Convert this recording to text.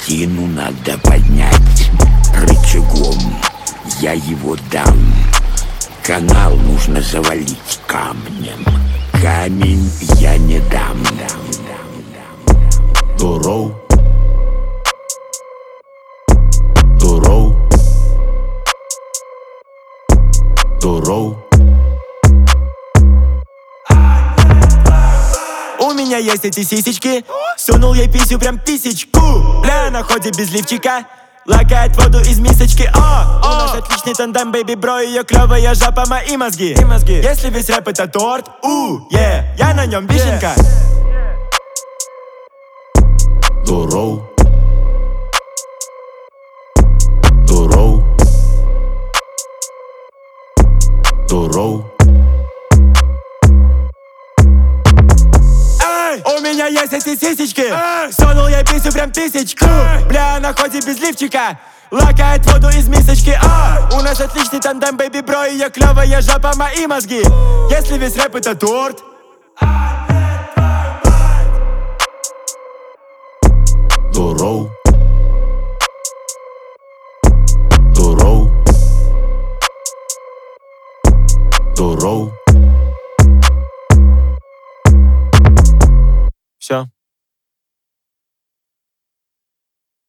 Плотину надо поднять рычагом, я его дам. Канал нужно завалить камнем, камень я не дам. Дороу, дороу, дороу. У меня есть эти сисечки, сунул ей писю прям тысячку. Бля, на ходе без лифчика, лакает воду из мисочки. У нас отличный тандем, бэйби бро, ее клевая жопа, мои мозги. Если весь рэп это торт, я на нем вишенка. Дороу, дороу, дороу. У меня есть эти сисечки, сунул ей писю прям тысячку. Бля, на ходе без лифчика, лакает воду из мисочки. У нас отличный тандем, бэйби бро, ее клевая жопа, мои мозги. Если весь рэп это торт, Дороу, дороу, дороу.